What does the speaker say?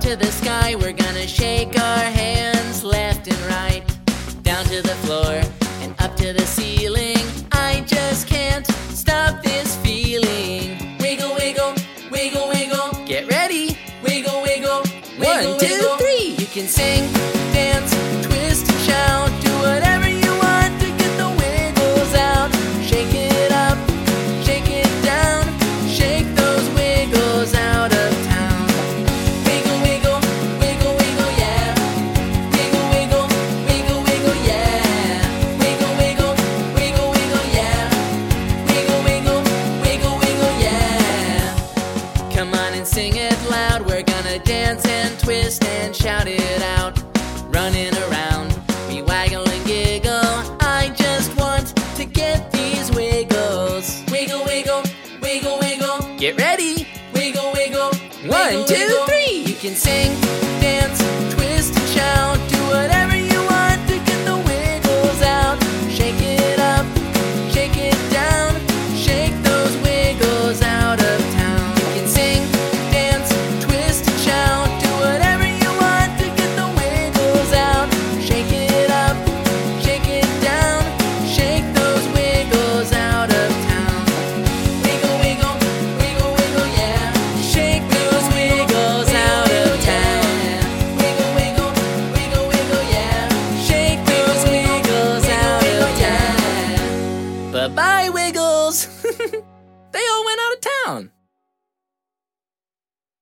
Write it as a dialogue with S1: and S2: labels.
S1: to the sky, we're gonna shake our hands left and right, down to the floor and up to the ceiling. I just can't stop this feeling. Wiggle, wiggle, wiggle, wiggle. Get ready. Wiggle, wiggle, wiggle, 1, 2, 3. You can sing, dance, twist, shout, do whatever you want to get the wiggles out. Shake it up, shake it down, shake those wiggles out of town. Wiggle, wiggle, wiggle, wiggle, yeah. Wiggle, wiggle, wiggle, wiggle, yeah. Wiggle, wiggle, wiggle, wiggle, yeah. Wiggle, wiggle, wiggle, wiggle, yeah. Come on and sing it loud. We're gonna dance and twist and shout it out. Running around, we waggle and giggle. I just want to get these wiggles. Wiggle, wiggle, wiggle, wiggle. Get ready. Wiggle, wiggle, 1, 2, 3. You can sing, dance, twist, and shout. Do whatever you want to get the wiggles out. Shake it up, shake it down, shake those wiggles out of town. You can sing, dance, twist, and shout. Do whatever you want to get the wiggles out. Shake it up, shake it down, shake those wiggles out of town. Wiggle, wiggle, wiggle, wiggle, yeah. Shake those wiggles out of town. Wiggle, wiggle, wiggle, wiggle, yeah. Shake those wiggles out of town. Bye-bye, Wiggles. They all went out of town.